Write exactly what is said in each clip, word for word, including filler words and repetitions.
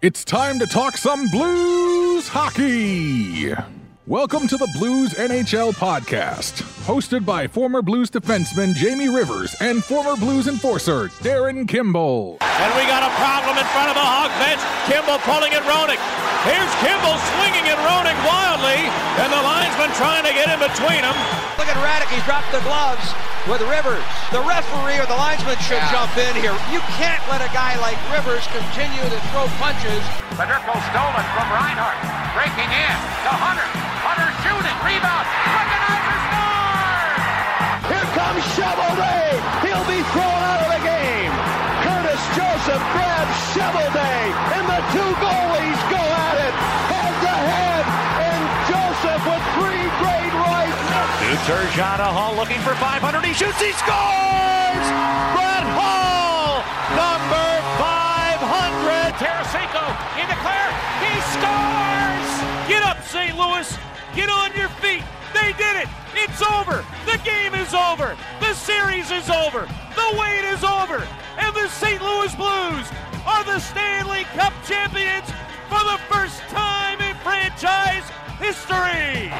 It's time to talk some Blues hockey. Welcome to the Blues N H L podcast, hosted by former Blues defenseman Jamie Rivers and former Blues enforcer Darren Kimball. And we got a problem in front of the Hawk bench. Kimball pulling at Roenick. Here's Kimball swinging at Roenick wildly, and the linesman trying to get in between them. Look at Radek, he's dropped the gloves with Rivers. The referee or the linesman should yeah. jump in here. You can't let a guy like Rivers continue to throw punches. Federico stolen from Reinhart, breaking in to Hunter. Hunter shooting, rebound, Wickenheiser scores! Here comes Shovelday! He'll be thrown out of the game! Curtis Joseph grabs Shovelday, and the two goalies go at it, head to head, and Joseph with three great rights! To Turgeon, Hall looking for five hundred, he shoots, he scores! Brett Hall, number five hundred! Tarasenko in the clear, he scores! Get up, Saint Louis! Get on your feet! They did it! It's over! The game is over! The series is over! The wait is over! And the Saint Louis Blues are the Stanley Cup champions for the first time in franchise history!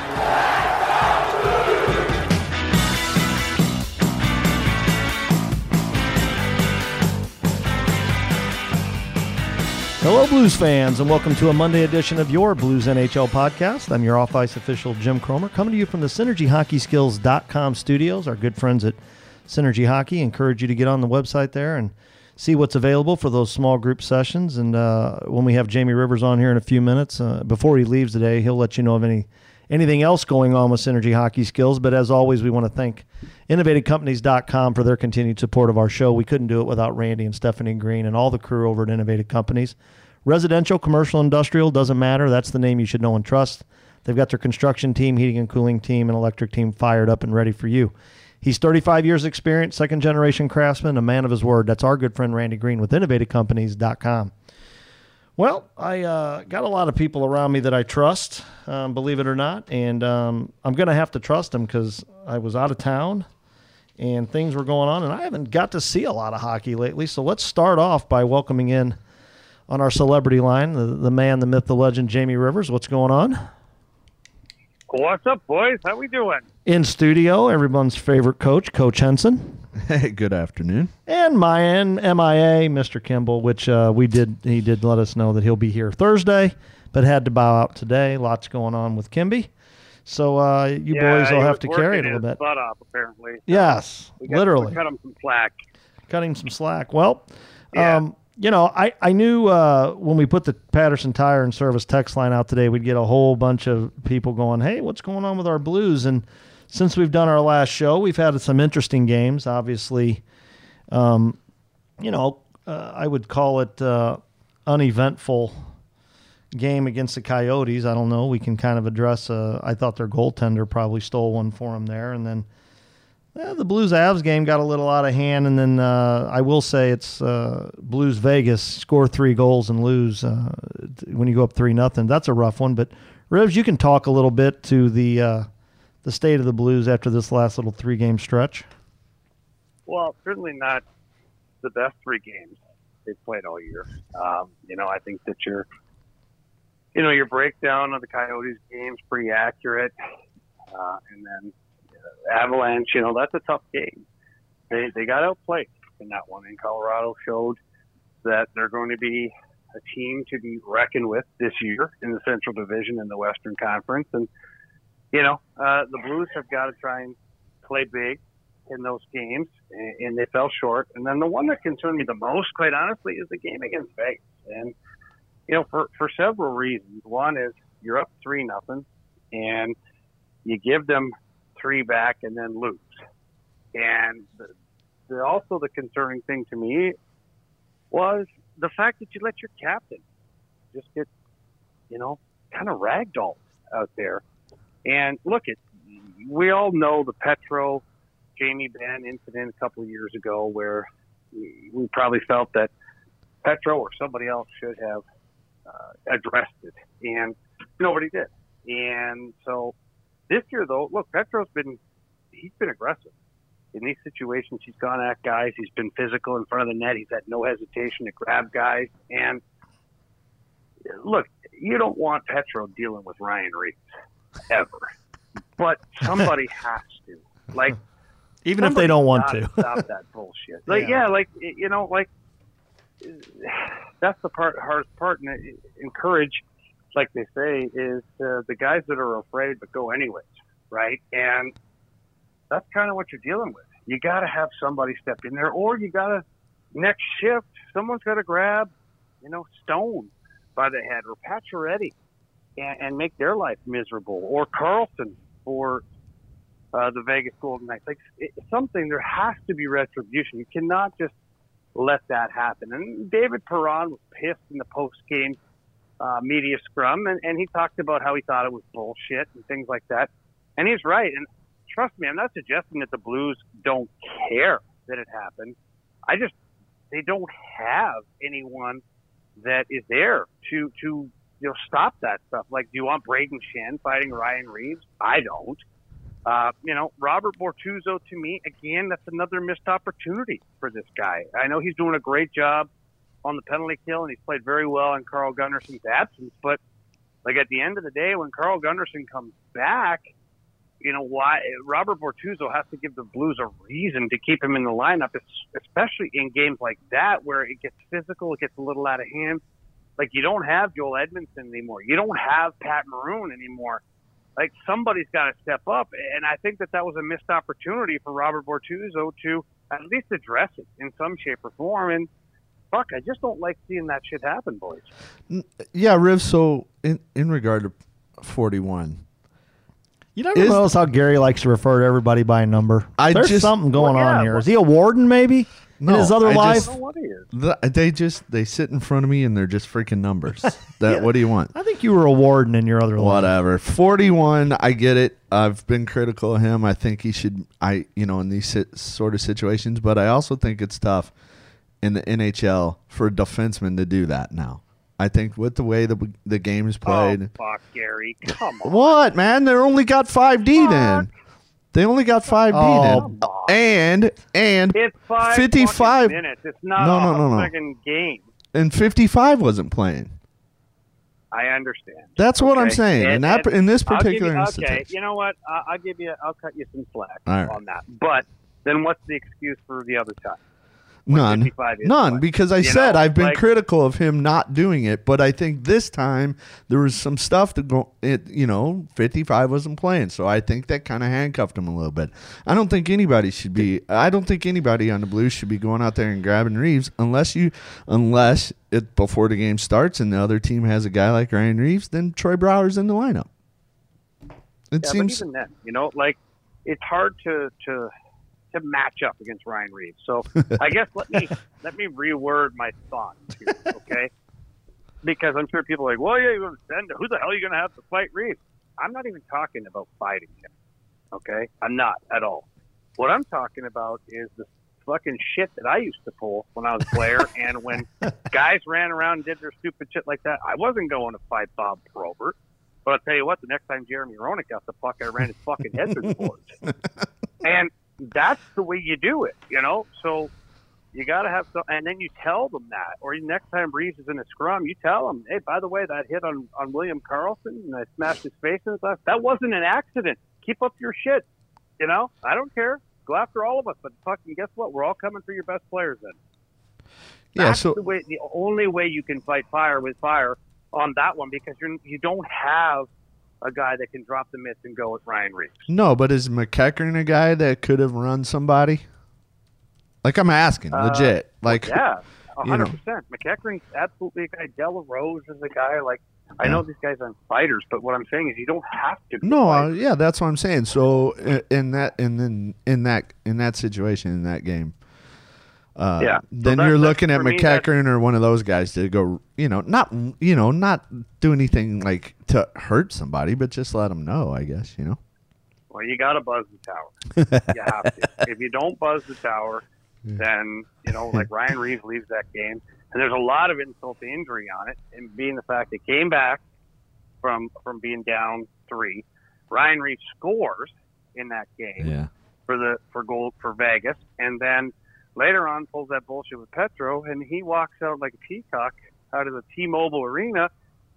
Hello, Blues fans, and welcome to a Monday edition of your Blues N H L podcast. I'm your off-ice official, Jim Cromer, coming to you from the Synergy Hockey Skills dot com studios. Our good friends at Synergy Hockey encourage you to get on the website there and see what's available for those small group sessions. And uh, when we have Jamie Rivers on here in a few minutes, uh, before he leaves today, he'll let you know of any anything else going on with Synergy Hockey Skills. But as always, we want to thank Innovative Companies dot com for their continued support of our show. We couldn't do it without Randy and Stephanie Green and all the crew over at Innovative Companies. Residential, commercial, industrial, doesn't matter. That's the name you should know and trust. They've got their construction team, heating and cooling team, and electric team fired up and ready for you. He's thirty-five years experience, second-generation craftsman, a man of his word. That's our good friend Randy Green with Innovative Companies dot com. Well, I uh, got a lot of people around me that I trust, um, believe it or not, and um, I'm going to have to trust them because I was out of town and things were going on, and I haven't got to see a lot of hockey lately. So let's start off by welcoming in on our celebrity line, the, the man, the myth, the legend, Jamie Rivers. What's going on? What's up, boys? How we doing? In studio, everyone's favorite coach, Coach Henson. Hey, good afternoon. And my M I A, Mister Kimball, which uh, we did. He did let us know that he'll be here Thursday, but had to bow out today. Lots going on with Kimby. So uh, you yeah, boys will have to carry it a little bit. Butt off, apparently. Yes, we got, literally. We cut him some slack. Cutting some slack. Well, yeah. um, you know, I, I knew uh, when we put the Patterson Tire and Service text line out today, we'd get a whole bunch of people going, hey, what's going on with our Blues? And since we've done our last show, we've had some interesting games. Obviously, um, you know, uh, I would call it uh, uneventful game against the Coyotes. I don't know. We can kind of address, uh, I thought their goaltender probably stole one for them there. And then Yeah, the Blues-Avs game got a little out of hand, and then uh, I will say it's uh, Blues-Vegas, score three goals and lose uh, when you go up three nothing. That's a rough one. But, Rivs, you can talk a little bit to the uh, the state of the Blues after this last little three-game stretch. Well, certainly not the best three games they've played all year. Um, you know, I think that your, you know, your breakdown of the Coyotes game is pretty accurate, uh, and then Avalanche, you know, that's a tough game. They they got outplayed in that one, and Colorado showed that they're going to be a team to be reckoned with this year in the Central Division and the Western Conference. And, you know, uh, the Blues have got to try and play big in those games, and, and they fell short. And then the one that concerned me the most, quite honestly, is the game against Vegas. And, you know, for, for several reasons. One is you're up three nothing, and you give them three back and then lose. And the, the, also the concerning thing to me was the fact that you let your captain just get, you know, kind of ragdolled out there. And look, it, we all know the Petro, Jamie Benn incident a couple of years ago where we, we probably felt that Petro or somebody else should have uh, addressed it. And nobody did. And so this year, though, look, Petro's been, he's been aggressive. In these situations, he's gone at guys. He's been physical in front of the net. He's had no hesitation to grab guys. And look, you don't want Petro dealing with Ryan Reeves ever, but somebody has to. Like, even if they don't want to stop that bullshit. Like, yeah. yeah, like you know, like that's the part hardest part, and encourage, like they say, is uh, the guys that are afraid but go anyways, right? And that's kind of what you're dealing with. You got to have somebody step in there, or you got to next shift. Someone's got to grab, you know, Stone by the head, or Pacioretty, and, and make their life miserable, or Carlson for uh, the Vegas Golden Knights. Like it, something, there has to be retribution. You cannot just let that happen. And David Perron was pissed in the post-game uh, media scrum, and, and he talked about how he thought it was bullshit and things like that. And he's right. And trust me, I'm not suggesting that the Blues don't care that it happened. I just, they don't have anyone that is there to, to you know, stop that stuff. Like, do you want Braden Shen fighting Ryan Reeves? I don't. Uh, you know, Robert Bortuzzo, to me, again, that's another missed opportunity for this guy. I know he's doing a great job on the penalty kill, and he's played very well in Carl Gunnarsson's absence. But, like, at the end of the day, when Carl Gunnarsson comes back, you know, why Robert Bortuzzo has to give the Blues a reason to keep him in the lineup, especially in games like that where it gets physical, it gets a little out of hand. Like, you don't have Joel Edmondson anymore. You don't have Pat Maroon anymore. Like, somebody's got to step up, and I think that that was a missed opportunity for Robert Bortuzzo to at least address it in some shape or form. And, fuck, I just don't like seeing that shit happen, boys. Yeah, Riv, so in, in regard to forty-one, you never notice how Gary likes to refer to everybody by a number. I There's just, something going well, yeah, on here. well, Is he a warden, maybe, no, in his other I life? Just, I don't know what he is. the, they just they sit in front of me and they're just freaking numbers. That Yeah. What do you want? I think you were a warden in your other life. Whatever. forty-one, I get it. I've been critical of him. I think he should, I you know, in these sit, sort of situations, but I also think it's tough in the N H L for a defenseman to do that now. I think with the way the the game is played. Oh, fuck, Gary. Come on. What, man? They only got five D Fuck. then. They only got five D Oh, then. And, and It's five fifty-five fucking minutes. It's not No, no, a no, no. second game. and fifty-five wasn't playing. I understand. That's what I'm Okay. saying. And- in that and in this I'll give particular you, instance. okay, you know what? I- I'll give you. I'll cut you some slack All right. on that. But then, what's the excuse for the other time? None. fifty-five is None, playing. because I You said know, I've been like- critical of him not doing it, but I think this time there was some stuff to go. It you know, fifty-five wasn't playing, so I think that kind of handcuffed him a little bit. I don't think anybody should be. I don't think anybody on the Blues should be going out there and grabbing Reeves unless you, unless it before the game starts and the other team has a guy like Ryan Reeves, then Troy Brower's in the lineup. It Yeah, seems. but even then, you know, like it's hard to to to match up against Ryan Reeves. So I guess let me let me reword my thoughts here, okay? Because I'm sure people are like, well, yeah, you're going to send who the hell are you going to have to fight Reeves? I'm not even talking about fighting him, okay? I'm not at all. What I'm talking about is the fucking shit that I used to pull when I was a player, and when guys ran around and did their stupid shit like that, I wasn't going to fight Bob Probert. But I'll tell you what, the next time Jeremy Roenick got the puck, I ran his fucking head through the boards. And that's the way you do it, you know? So you got to have some, and then you tell them that. Or next time Reeves is in a scrum, you tell them, hey, by the way, that hit on, on William Karlsson and I smashed his face in his left, that wasn't an accident. Keep up your shit, you know? I don't care. Go after all of us, but fucking guess what? We're all coming for your best players then. Yeah, That's so the way, the only way you can fight fire with fire on that one, because you're, you don't have a guy that can drop the mitts and go with Ryan Reeves. no, but is McEachern a guy that could have run somebody? Like I'm asking, Uh, legit. Like Yeah, a you know. hundred percent. McEachern's absolutely a guy. Della Rose is a guy. Like I know these guys aren't fighters, but what I'm saying is you don't have to. be No, a uh, fighter. yeah, that's what I'm saying. So i- in that, and then in that, in that situation, in that game, uh, Yeah. So then that- you're that's- looking at for me, that- McEachern or one of those guys to go, you know, not, you know, not do anything like to hurt somebody, but just let them know, I guess, you know. Well, you got to buzz the tower. You have to. If you don't buzz the tower, then you know, like Ryan Reeves leaves that game, and there's a lot of insult to injury on it, and being the fact that came back from from being down three, Ryan Reeves scores in that game. Yeah. for the for gold for Vegas, and then later on pulls that bullshit with Petro, and he walks out like a peacock out of the T-Mobile Arena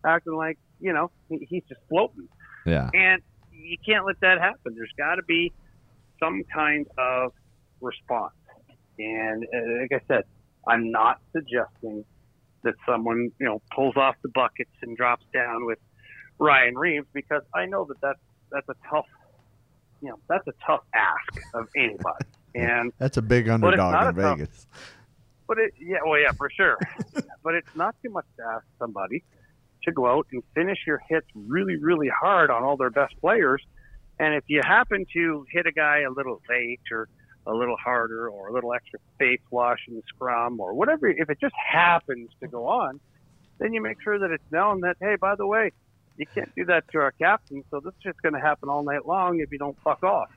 acting like, you know, he, he's just floating. Yeah. And you can't let that happen. There's got to be some kind of response. And uh, like I said, I'm not suggesting that someone, you know, pulls off the buckets and drops down with Ryan Reeves, because I know that that's, that's a tough, you know, that's a tough ask of anybody. And that's a big underdog in tough, Vegas. But it, yeah, well, yeah, for sure. But it's not too much to ask somebody to go out and finish your hits really, really hard on all their best players. And if you happen to hit a guy a little late or a little harder or a little extra face wash in the scrum or whatever, if it just happens to go on, then you make sure that it's known that, hey, by the way, you can't do that to our captain, so this is just going to happen all night long if you don't fuck off.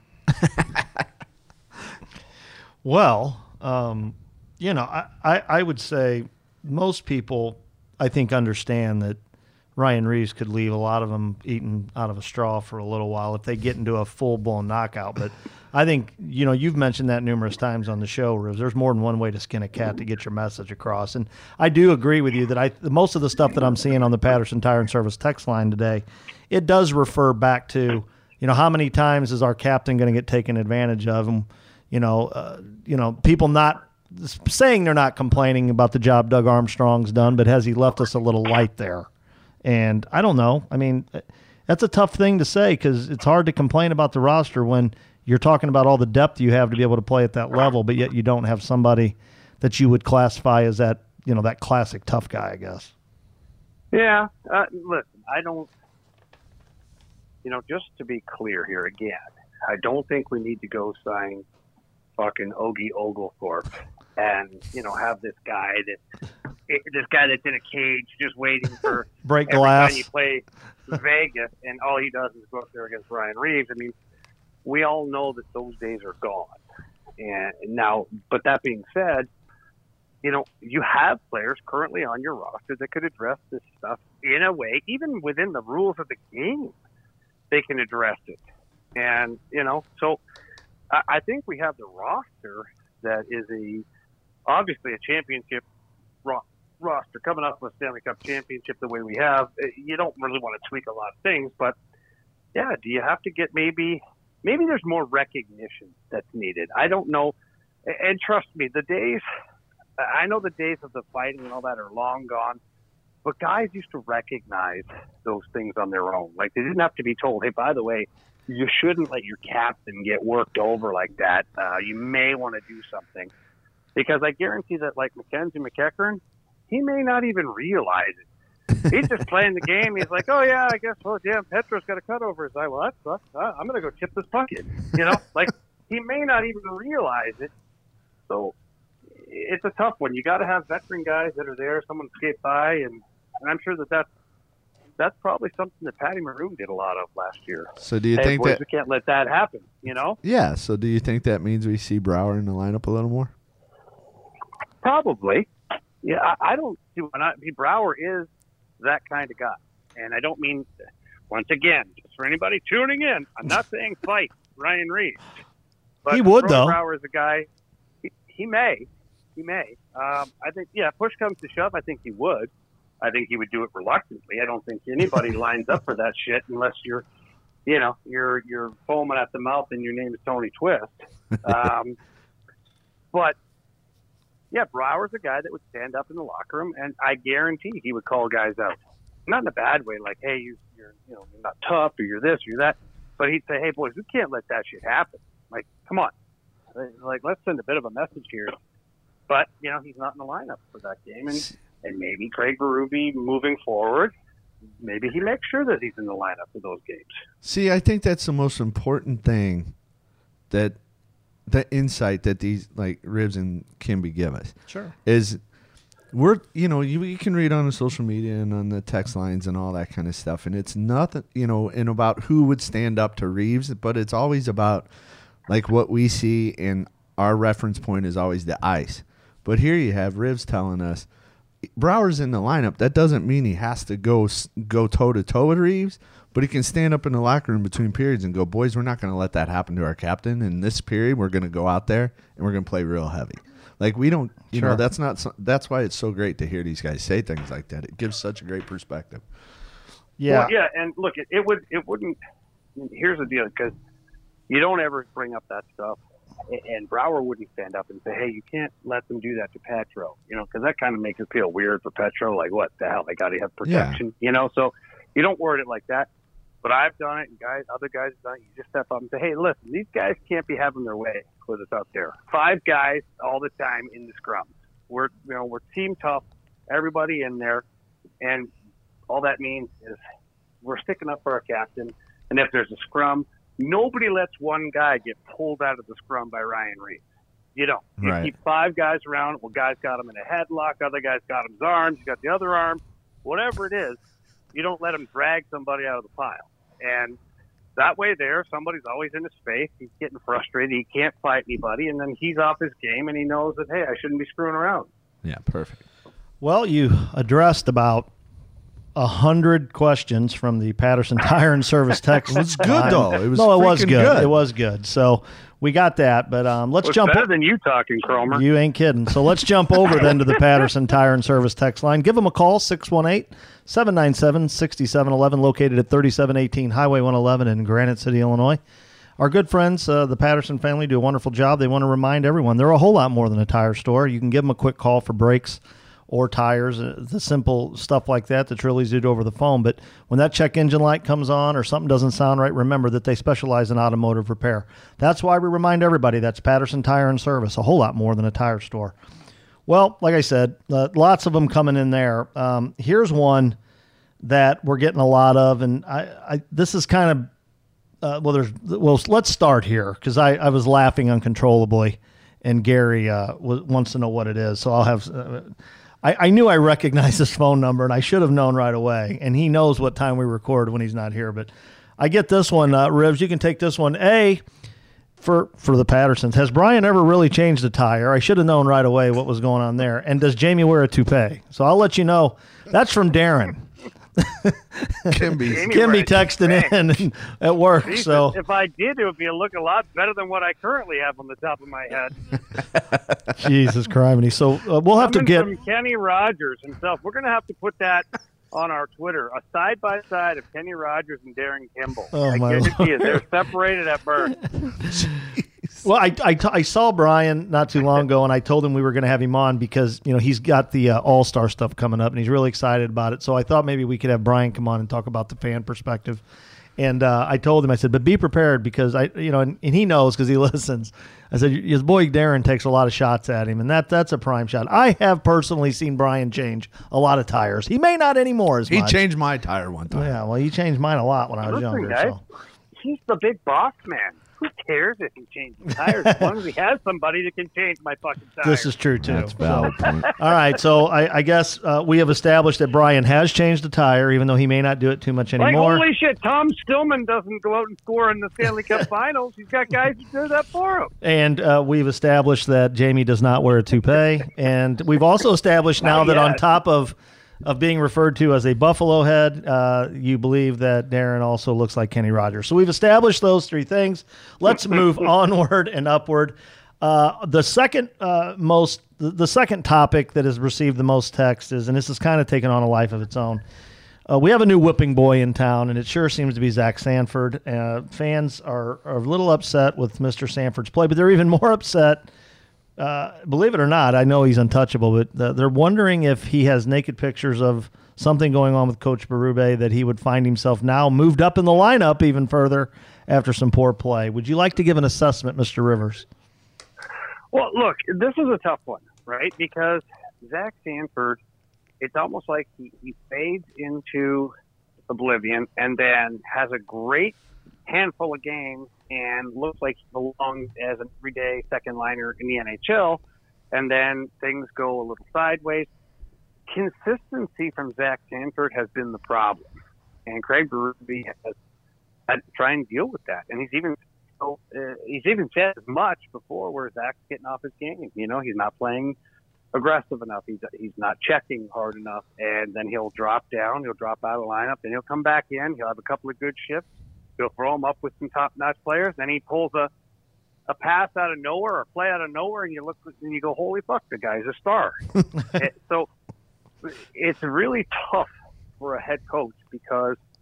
Well, um, you know, I, I, I would say most people, I think, understand that Ryan Reeves could leave a lot of them eating out of a straw for a little while if they get into a full-blown knockout. But I think, you know, you've mentioned that numerous times on the show, Reeves. There's more than one way to skin a cat to get your message across. And I do agree with you that I most of the stuff that I'm seeing on the Patterson Tire and Service text line today, it does refer back to, you know, how many times is our captain going to get taken advantage of? And, you know, uh, you know, people not saying they're not complaining about the job Doug Armstrong's done, but has he left us a little light there? And I don't know. I mean, that's a tough thing to say because it's hard to complain about the roster when you're talking about all the depth you have to be able to play at that level, but yet you don't have somebody that you would classify as that, you know, that classic tough guy, I guess. Yeah. Uh, listen, I don't, you know, just to be clear here again, I don't think we need to go sign fucking Ogie Oglethorpe and, you know, have this guy that, this guy that's in a cage just waiting for break every glass. time you play Vegas, and all he does is go up there against Ryan Reeves. I mean, we all know that those days are gone. And now, but that being said, you know, you have players currently on your roster that could address this stuff in a way, even within the rules of the game, they can address it. And, you know, so I, I think we have the roster that is a, obviously a championship ro- roster coming up with a Stanley Cup championship the way we have. You don't really want to tweak a lot of things, but yeah, do you have to get maybe, maybe there's more recognition that's needed. I don't know. And trust me, the days, I know the days of the fighting and all that are long gone, but guys used to recognize those things on their own. Like they didn't have to be told, hey, by the way, you shouldn't let your captain get worked over like that. Uh, you may want to do something. Because I guarantee that, like Mackenzie McEachern, he may not even realize it. He's just playing the game. He's like, oh, yeah, I guess, well, damn, Petro's got a cut over his eye. Well, that sucks. Uh, I'm going to go tip this bucket. You know, like he may not even realize it. So it's a tough one. You got to have veteran guys that are there, someone skate by, and, and I'm sure that that's, that's probably something that Patty Maroon did a lot of last year. So do you hey, think boys, that we can't let that happen, you know? Yeah, so do you think that means we see Brouwer in the lineup a little more? Probably. Yeah, I, I don't see why not. Brouwer is that kind of guy. And I don't mean, once again, just for anybody tuning in, I'm not saying fight Ryan Reeves. But he would, though. Brouwer is a guy, he, he may. He may. Um, I think, yeah, push comes to shove, I think he would. I think he would do it reluctantly. I don't think anybody lines up for that shit unless you're, you know, you're you're foaming at the mouth and your name is Tony Twist. Um, but, yeah, Brouwer's a guy that would stand up in the locker room, and I guarantee he would call guys out. Not in a bad way, like, hey, you, you're, you know, you're not tough, or you're this, or you're that. But he'd say, hey, boys, we can't let that shit happen. Like, come on. Like, let's send a bit of a message here. But, you know, he's not in the lineup for that game. And, and maybe Craig Berube moving forward, maybe he makes sure that he's in the lineup for those games. See, I think that's the most important thing, that the insight that these, like, Ribs and Kimby give us. Sure. Is we're, you know, you, you can read on the social media and on the text lines and all that kind of stuff, and it's nothing, you know, and about who would stand up to Reeves, but it's always about, like, what we see, and our reference point is always the ice. But here you have Ribs telling us Brouwer's in the lineup. That doesn't mean he has to go go toe-to-toe with Reeves, but he can stand up in the locker room between periods and go, boys, we're not going to let that happen to our captain. In this period, we're going to go out there and we're going to play real heavy. Like, we don't, you Sure. know, that's not, that's why it's so great to hear these guys say things like that. It gives such a great perspective. Yeah. Well, yeah, and look, it, it would it wouldn't. Here's the deal, because you don't ever bring up that stuff, and Brouwer wouldn't stand up and say, "Hey, you can't let them do that to Petro," you know, because that kind of makes it feel weird for Petro. Like, what the hell? They got to have protection, yeah. you know. So you don't word it like that. But I've done it, and guys, other guys have done it. You just step up and say, "Hey, listen, these guys can't be having their way with us out there. Five guys all the time in the scrums. We're you know we're team tough, everybody in there, and all that means is we're sticking up for our captain. And if there's a scrum, nobody lets one guy get pulled out of the scrum by Ryan Reeves. You don't. You right. keep five guys around. Well, guys got him in a headlock. Other guys got him his arms. You got the other arm. Whatever it is, you don't let him drag somebody out of the pile. And that way there, somebody's always in his space. He's getting frustrated. He can't fight anybody. And then he's off his game, and he knows that, hey, I shouldn't be screwing around. Yeah, perfect. Well, you addressed about a hundred questions from the Patterson Tire and Service text. It was good though. It was no, it was freaking good. good. It was good. So we got that. But um, let's Well, it's jump. better than you talking, Cromer. You ain't kidding. So let's jump over then to the Patterson Tire and Service text line. Give them a call, six one eight, seven nine seven, six seven one one, located at thirty-seven eighteen Highway one eleven in Granite City, Illinois. Our good friends, uh, the Patterson family, do a wonderful job. They want to remind everyone they're a whole lot more than a tire store. You can give them a quick call for brakes or tires, uh, the simple stuff like that that Trillies did over the phone. But when that check engine light comes on or something doesn't sound right, remember that they specialize in automotive repair. That's why we remind everybody that's Patterson Tire and Service, a whole lot more than a tire store. Well, like I said, uh, lots of them coming in there. Um, here's one that we're getting a lot of, and I, I this is kind of, uh, well, there's, well, let's start here, because I, I was laughing uncontrollably, and Gary uh, w- wants to know what it is, so I'll have... Uh, I, I knew I recognized his phone number, and I should have known right away. And he knows what time we record when he's not here. But I get this one, uh, Rivs. You can take this one. A, for for the Pattersons, has Brian ever really changed a tire? I should have known right away what was going on there. And does Jamie wear a toupee? So I'll let you know. That's from Darren. Kimby. Kimby texting in at work. Jesus, so if I did, it would be a look a lot better than what I currently have on the top of my head. Jesus Christ. So uh, we'll have Coming to get from Kenny Rogers himself. We're going to have to put that on our Twitter, a side by side of Kenny Rogers and Darren Kimball. Oh, I my guarantee you, they're separated at birth. Well, I, I, I saw Brian not too long ago, and I told him we were going to have him on because, you know, he's got the uh, All-Star stuff coming up, and he's really excited about it. So I thought maybe we could have Brian come on and talk about the fan perspective. And uh, I told him, I said, but be prepared because, I, you know, and, and he knows because he listens. I said, his boy Darren takes a lot of shots at him, and that that's a prime shot. I have personally seen Brian change a lot of tires. He may not anymore as he much. He changed my tire one time. Yeah, well, he changed mine a lot when I was Listen, younger. guys, So. He's the big boss man. Who cares if he changes tires as long as he has somebody that can change my fucking tires? This is true, too. That's a valid point. All right, so I, I guess uh, we have established that Brian has changed the tire, even though he may not do it too much anymore. Like, holy shit, Tom Stillman doesn't go out and score in the Stanley Cup Finals. He's got guys who do that for him. And uh, we've established that Jamie does not wear a toupee. And we've also established now that on top of of being referred to as a Buffalo head, uh, you believe that Darren also looks like Kenny Rogers. So we've established those three things. Let's move onward and upward. Uh, the second uh, most, the, the second topic that has received the most text is, and this has kind of taken on a life of its own. Uh, we have a new whipping boy in town, and it sure seems to be Zach Sanford. Uh, fans are, are a little upset with Mister Sanford's play, but they're even more upset. Uh, believe it or not, I know he's untouchable, but uh, they're wondering if he has naked pictures of something going on with Coach Berube that he would find himself now moved up in the lineup even further after some poor play. Would you like to give an assessment, Mister Rivers? Well, look, this is a tough one, right? Because Zach Sanford, it's almost like he, he fades into oblivion and then has a great handful of games and looks like he belongs as an everyday second liner in the N H L, and then things go a little sideways. Consistency from Zach Sanford has been the problem, and Craig Berube has had to try and deal with that. And he's even so, uh, he's even said as much before where Zach's getting off his game. You know, he's not playing aggressive enough. He's he's not checking hard enough, and then he'll drop down. He'll drop out of the lineup, then he'll come back in. He'll have a couple of good shifts. He'll throw him up with some top-notch players. Then he pulls a, a pass out of nowhere or a play out of nowhere, and you look and you go, "Holy fuck, the guy's a star." it, so it's really tough for a head coach because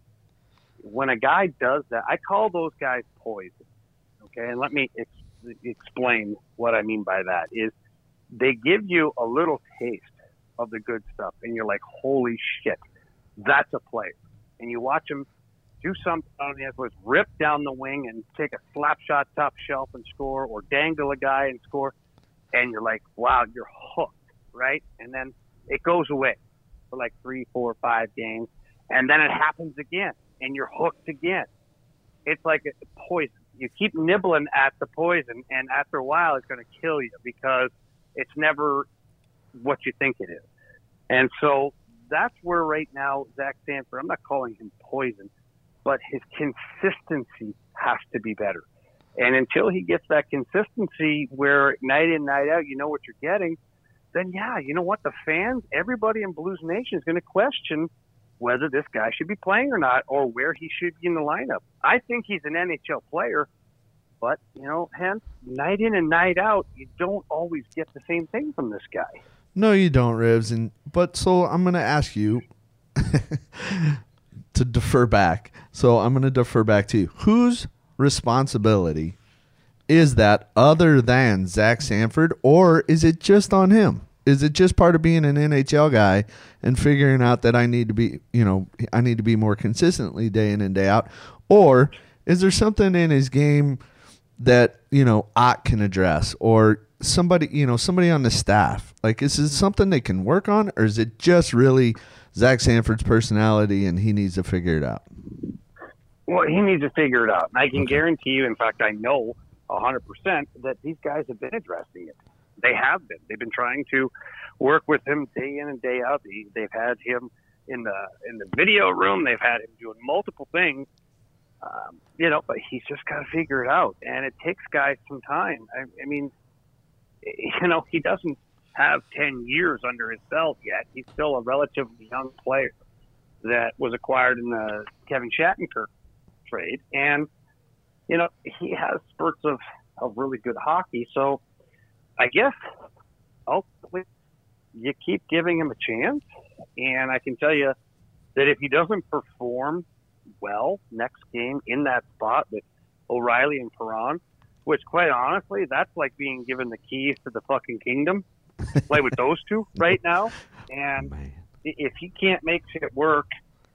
when a guy does that, I call those guys poison. Okay, and let me ex- explain what I mean by that. Is they give you a little taste of the good stuff, and you're like, holy shit, that's a player. And you watch him do something on the was rip down the wing and take a slap shot top shelf and score, or dangle a guy and score, and you're like, wow, you're hooked, right? And then it goes away for like three, four, five games, and then it happens again, and you're hooked again. It's like a poison. You keep nibbling at the poison, and after a while, it's going to kill you because it's never what you think it is. And so that's where right now Zach Sanford, I'm not calling him poison, but his consistency has to be better. And until he gets that consistency where night in, night out, you know what you're getting, then yeah, you know what? The fans, everybody in Blues Nation is going to question whether this guy should be playing or not, or where he should be in the lineup. I think he's an N H L player, but, you know, hence, night in and night out, you don't always get the same thing from this guy. No, you don't, Rivs. And but so I'm going to ask you to defer back. So I'm going to defer back to you. Whose responsibility is that other than Zach Sanford, or is it just on him? Is it just part of being an N H L guy and figuring out that I need to be, you know, I need to be more consistently day in and day out? Or is there something in his game that, you know, Ott can address, or somebody, you know, somebody on the staff? Like, is it something they can work on, or is it just really Zach Sanford's personality and he needs to figure it out? Well, he needs to figure it out. And I can okay. guarantee you, in fact, I know one hundred percent that these guys have been addressing it. They have been. They've been trying to work with him day in and day out. They've had him in the in the video room. They've had him doing multiple things, um, you know, but he's just got to figure it out. And it takes guys some time. I, I mean, you know, he doesn't have ten years under his belt yet. He's still a relatively young player that was acquired in the Kevin Shattenkirk trade. And, you know, he has spurts of, of really good hockey. So I guess ultimately you keep giving him a chance. And I can tell you that if he doesn't perform well next game in that spot with O'Reilly and Perron, which quite honestly, that's like being given the keys to the fucking kingdom. Play with those two right now. And oh, if he can't make shit work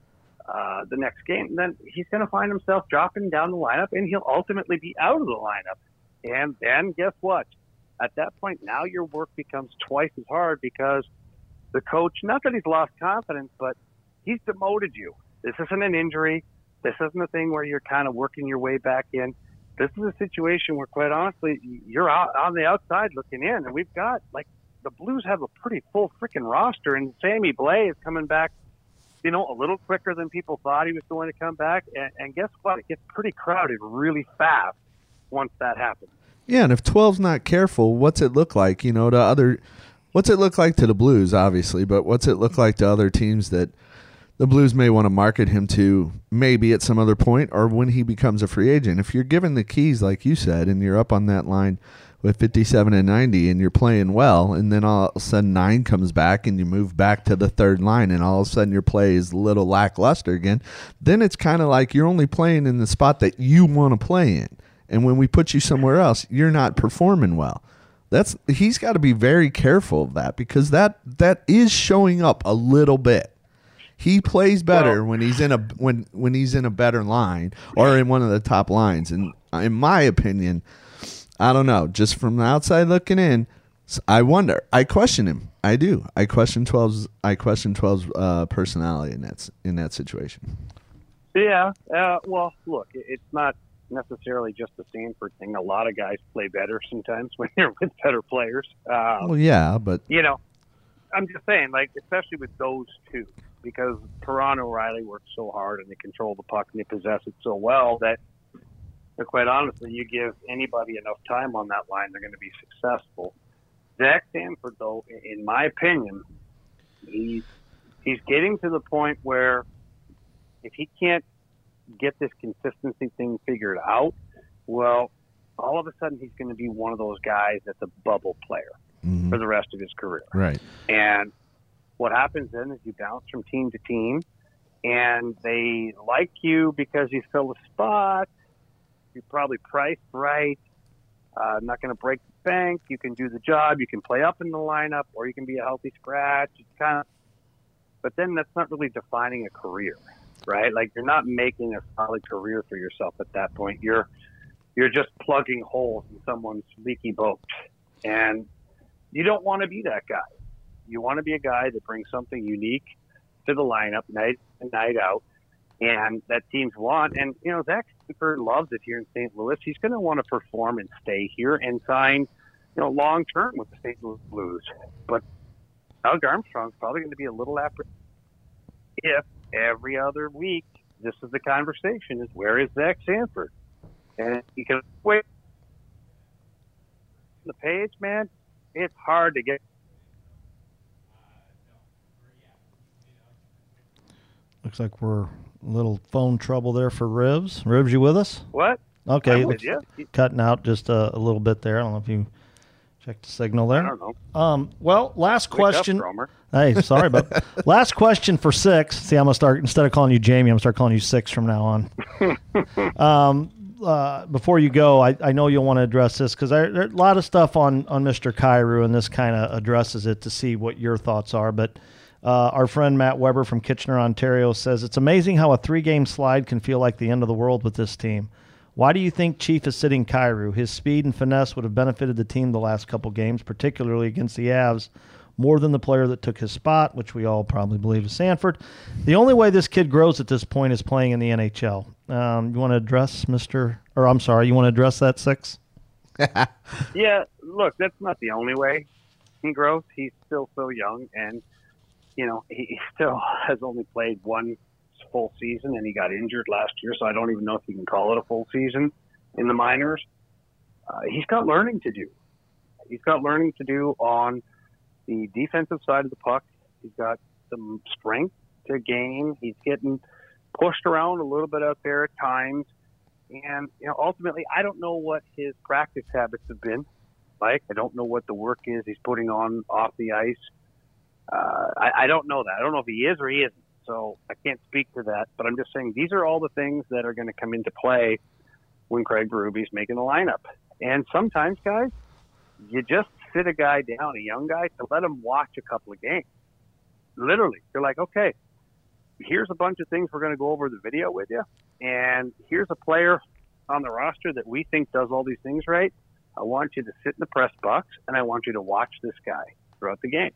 uh, the next game, then he's going to find himself dropping down the lineup, and he'll ultimately be out of the lineup. And then guess what? At that point, now your work becomes twice as hard because the coach, not that he's lost confidence, but he's demoted you. This isn't an injury. This isn't a thing where you're kind of working your way back in. This is a situation where, quite honestly, you're out on the outside looking in, and we've got, like, the Blues have a pretty full freaking roster, and Sammy Blais is coming back, you know, a little quicker than people thought he was going to come back. And, and guess what? It gets pretty crowded really fast once that happens. Yeah, and if twelve's not careful, what's it look like, you know, to other – what's it look like to the Blues, obviously, but what's it look like to other teams that the Blues may want to market him to maybe at some other point, or when he becomes a free agent? If you're given the keys, like you said, and you're up on that line with fifty-seven and ninety and you're playing well, and then all of a sudden nine comes back and you move back to the third line and all of a sudden your play is a little lackluster again, then it's kind of like you're only playing in the spot that you want to play in. And when we put you somewhere else, you're not performing well. That's he's got to be very careful of that, because that that is showing up a little bit. He plays better well, when he's in a when when he's in a better line or in one of the top lines. And in my opinion, I don't know. Just from the outside looking in, I wonder. I question him. I do. I question twelve's. I question twelve's uh, personality in that in that situation. Yeah. Uh, well, look, it's not necessarily just the Sanford thing. A lot of guys play better sometimes when you're with better players. Um, well, yeah, but you know, I'm just saying, like, especially with those two, because Perron and O'Reilly work so hard and they control the puck and they possess it so well that, but quite honestly, you give anybody enough time on that line, they're going to be successful. Zach Sanford, though, in my opinion, he's he's getting to the point where if he can't get this consistency thing figured out, well, all of a sudden he's going to be one of those guys that's a bubble player mm-hmm. for the rest of his career. Right. And what happens then is you bounce from team to team, and they like you because you fill a spot. You're probably priced right. Uh, not going to break the bank. You can do the job. You can play up in the lineup, or you can be a healthy scratch. It's kind of, but then that's not really defining a career, right? Like, you're not making a solid career for yourself at that point. You're you're just plugging holes in someone's leaky boat, and you don't want to be that guy. You want to be a guy that brings something unique to the lineup night in, night out, and that teams want. And, you know, Zach Sanford loves it here in Saint Louis. He's going to want to perform and stay here and sign, you know, long-term with the Saint Louis Blues. But Doug Armstrong's probably going to be a little after if every other week this is the conversation is, where is Zach Sanford? And you can wait the page, man. It's hard to get. Looks like we're a little phone trouble there for Rivs. Rivs, you with us? What? Okay. I'm with you. Cutting out just a, a little bit there. I don't know if you checked the signal there. I don't know. Um, well, last Wake question. up, Cromer. Hey, sorry, but last question for six. See, I'm going to start, instead of calling you Jamie, I'm going to start calling you Six from now on. um, uh, before you go, I, I know you'll want to address this because there's a lot of stuff on, on Mister Kyrou, and this kind of addresses it to see what your thoughts are. But uh, our friend Matt Weber from Kitchener, Ontario says, it's amazing how a three-game slide can feel like the end of the world with this team. Why do you think Chief is sitting Kyrou? His speed and finesse would have benefited the team the last couple games, particularly against the Avs, more than the player that took his spot, which we all probably believe is Sanford. The only way this kid grows at this point is playing in the N H L. Um, you want to address Mister Or I'm sorry, you want to address that, Six? Yeah, look, that's not the only way he grows. He's still so young, and, you know, he still has only played one full season, and he got injured last year, so I don't even know if you can call it a full season in the minors. Uh, he's got learning to do. He's got learning to do on the defensive side of the puck. He's got some strength to gain. He's getting pushed around a little bit out there at times. And, you know, ultimately, I don't know what his practice habits have been like. I don't know what the work is he's putting on off the ice. Uh, I, I don't know that. I don't know if he is or he isn't. So I can't speak to that. But I'm just saying these are all the things that are going to come into play when Craig Berube's making the lineup. And sometimes, guys, you just sit a guy down, a young guy, to let him watch a couple of games. Literally. You're like, okay, here's a bunch of things we're going to go over the video with you. And here's a player on the roster that we think does all these things right. I want you to sit in the press box, and I want you to watch this guy throughout the game.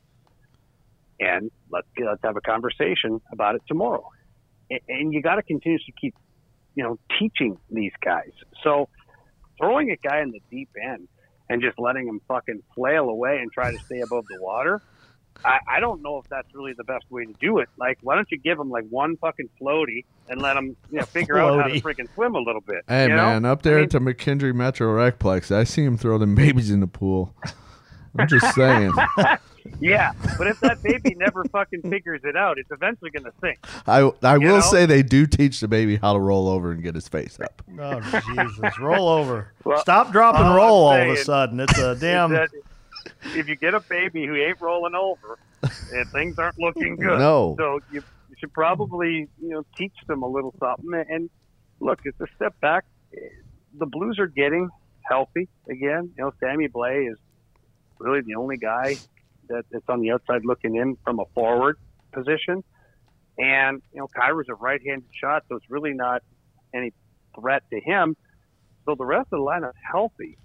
And let's, let's have a conversation about it tomorrow. And, and you got to continuously keep, you know, teaching these guys. So throwing a guy in the deep end and just letting him fucking flail away and try to stay above the water, I, I don't know if that's really the best way to do it. Like, why don't you give him like one fucking floaty and let him, you know, figure out how to freaking swim a little bit? Hey, you know? man, up there I mean, at the McKendree Metro Recplex, I see him throw them babies in the pool. I'm just saying. Yeah, but if that baby never fucking figures it out, it's eventually going to sink. I I will know? say they do teach the baby how to roll over and get his face up. Oh, Jesus. Roll over. Well, Stop, drop, and all roll I'm all of a saying sudden. It's a damn... is that if you get a baby who ain't rolling over, and things aren't looking good. No. So you, you should probably, you know, teach them a little something. And look, it's a step back. The Blues are getting healthy again. You know, Sammy Blais is really the only guy that, that's on the outside looking in from a forward position. And, you know, Kyrou's a right-handed shot, so it's really not any threat to him. So the rest of the lineup's healthy.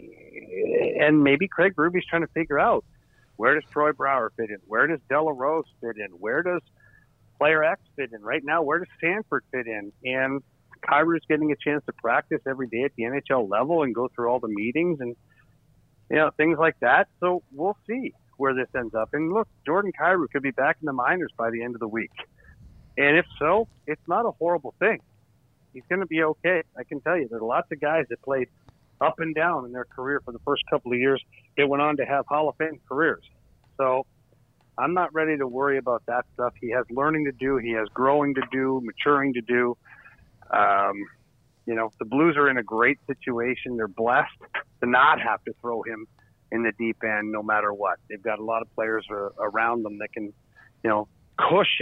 And maybe Craig Berube's trying to figure out, where does Troy Brouwer fit in? Where does Della Rose fit in? Where does player X fit in? Right now, where does Sanford fit in? And Kyrou's getting a chance to practice every day at the N H L level and go through all the meetings and, you know, things like that. So we'll see where this ends up. And look, Jordan Kyrou could be back in the minors by the end of the week. And if so, it's not a horrible thing. He's going to be okay. I can tell you, there's lots of guys that played up and down in their career for the first couple of years. They went on to have Hall of Fame careers. So I'm not ready to worry about that stuff. He has learning to do. He has growing to do, maturing to do. Um, you know, the Blues are in a great situation. They're blessed to not have to throw him in the deep end no matter what. They've got a lot of players around them that can, you know, cushion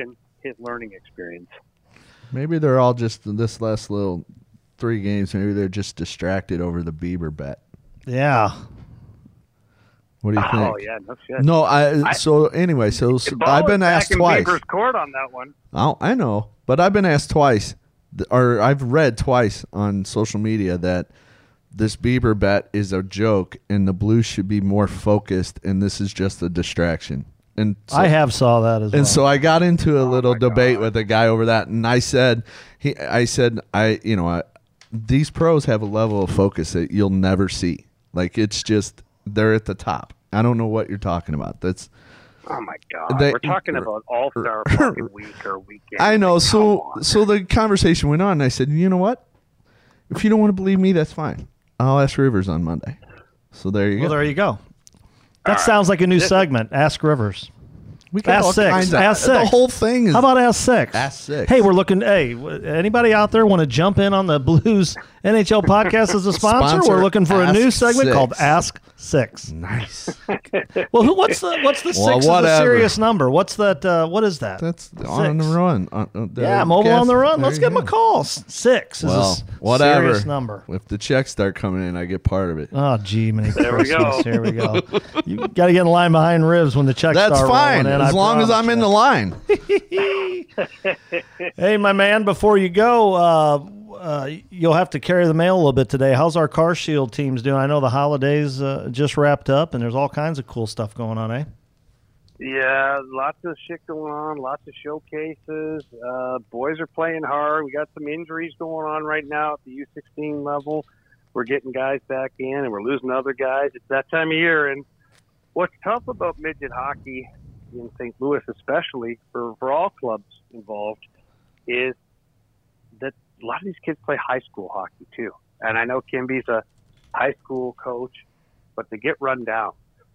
his learning experience. Maybe they're all just this last little three games. Maybe they're just distracted over the Bieber bet. Yeah. What do you think? Oh yeah, no shit. No, I. So anyway, so, so I've been asked back in twice. Bieber's court on that one. Oh, I know, but I've been asked twice, th- or I've read twice on social media that this Bieber bet is a joke, and the Blues should be more focused, and this is just a distraction. And so, I have saw that as well. and so I got into a Oh, little my debate God. with a guy over that, and I said, he, I said, I, you know, I, these pros have a level of focus that you'll never see. Like it's just they're at the top. I don't know what you're talking about. That's Oh my God, They- we're talking about All Star fucking week or weekend. I know. Like, So come on. so the conversation went on, and I said, you know what? If you don't want to believe me, that's fine. I'll ask Rivers on Monday. So there you Well, go. there you go. That sounds like a new segment. Ask Rivers. We got Ask all six. kinds of- Ask The six. whole thing is. How about Ask Six? Ask Six. Hey, we're looking. Hey, w- anybody out there want to jump in on the Blues N H L podcast as a sponsor? Sponsor we're looking for a Ask new segment Six. called Ask Six. Nice. Well, who, what's the what's the Well, six is a whatever. serious number? What's that? Uh, what is that? That's on the Six. run. On, on the Yeah, mobile gas- on the run. there Let's you give him a go. call. S- Six is a Well, s- whatever. serious number. If the checks start coming in, I get part of it. Oh, gee, many There we go. Here we go. You got to get in line behind Ribs when the checks That's start fine, rolling in, as I long as promise I'm in you. the line. Hey, my man, before you go, uh, uh, you'll have to carry the mail a little bit today. How's our Car Shield teams doing? I know the holidays uh, just wrapped up, and there's all kinds of cool stuff going on, eh? Yeah, lots of shit going on, lots of showcases. Uh, boys are playing hard. We got some injuries going on right now at the U sixteen level. We're getting guys back in, and we're losing other guys. It's that time of year, and what's tough about midget hockey in Saint Louis, especially for, for all clubs involved, is that a lot of these kids play high school hockey too. And I know Kimby's a high school coach, but they get run down.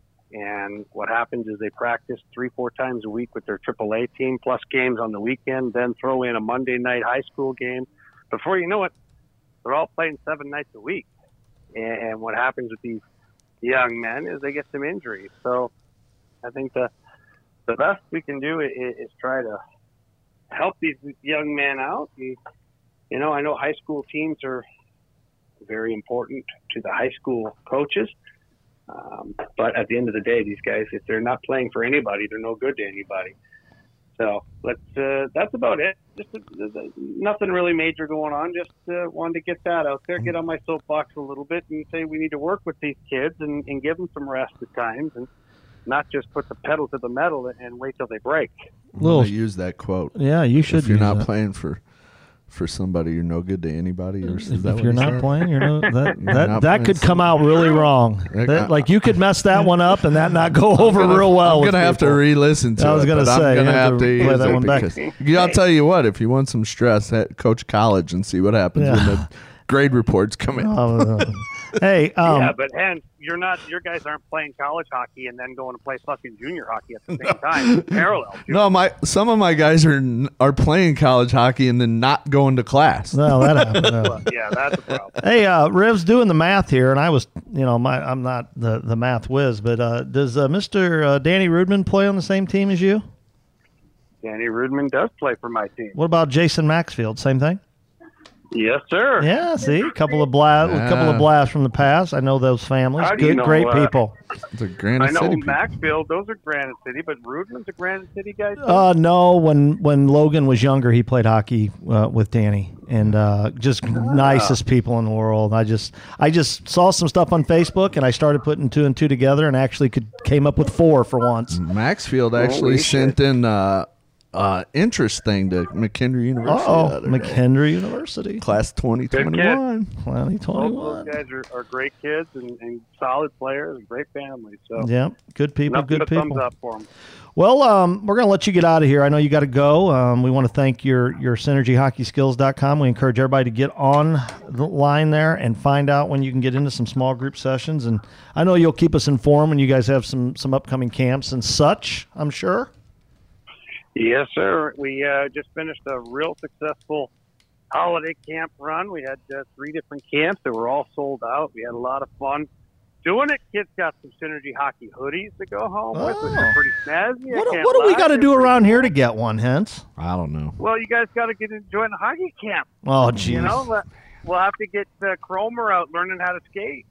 And what happens is they practice three, four times a week with their triple A team, plus games on the weekend, then throw in a Monday night high school game. Before you know it, they're all playing seven nights a week. And what happens with these young men is they get some injuries. So I think the the best we can do is, is try to help these young men out. You, you know, I know high school teams are very important to the high school coaches. Um, but at the end of the day, these guys, if they're not playing for anybody, they're no good to anybody. So let's, uh, that's about it. Just uh, nothing really major going on. Just uh, wanted to get that out there, get on my soapbox a little bit and say we need to work with these kids and, and give them some rest at times and not just put the pedal to the metal and wait till they break. I'm Little- gonna use that quote. Yeah, you should If you're use not that. playing for for somebody, you're no good to anybody. Or is If, that if what you're he not said? playing, you're no, that You're that, not that playing could come out really wrong. Like, That- I- like you could mess that one up and that not go over gonna- real well. I'm with gonna have to people. re-listen to I was it. gonna but say, I'm you gonna have have to to play use that it one back. because yeah, I'll tell you what. If you want some stress, head- coach college and see what happens Yeah. when the grade reports come in. Uh, hey, um, yeah, but and you're not, your guys aren't playing college hockey and then going to play fucking junior hockey at the same time. Parallel. No, my some of my guys are n- are playing college hockey and then not going to class. no, that happened. no. But, yeah, that's a problem. Hey, uh, Riv's doing the math here, and I was, you know, my I'm not the, the math whiz, but uh, does uh, Mister Uh, Danny Rudman play on the same team as you? Danny Rudman does play for my team. What about Jason Maxfield? Same thing? Yes, sir. Yeah, see, a couple of blasts, a couple of Yeah. blasts from the past. I know those families. How do you Good, know, great uh, people. It's a Granite I know City people. Maxfield, those are Granite City, but Rudman's a Granite City guy too? Uh, no, when when Logan was younger, he played hockey uh, with Danny, and uh, just nicest people in the world. I just I just saw some stuff on Facebook, and I started putting two and two together, and actually could came up with four for once. Maxfield actually Holy sent shit. in uh, uh, interest thing to McHenry University. the Oh, other day. McHenry University, Class twenty twenty-one. twenty Both twenty-one. those guys are, are great kids and, and solid players and great families. So Yep, good people, nothing good but people. thumbs up for them. Well, um, we're going to let you get out of here. I know you got to go. Um, we want to thank your your synergy hockey skills dot com. We encourage everybody to get on the line there and find out when you can get into some small group sessions. And I know you'll keep us informed when you guys have some some upcoming camps and such, I'm sure. Yes, sir. We uh, just finished a real successful holiday camp run. We had uh, three different camps that were all sold out. We had a lot of fun. doing it. Kids got some Synergy Hockey hoodies to go home with, which Oh. are pretty snazzy. I What, can't what do we lie. got to They're do pretty around cool. here to get one, Hence? I don't know. Well, you guys got to get in, join the hockey camp. Oh, geez. You know, let- we'll have to get uh, Cromer out learning how to skate.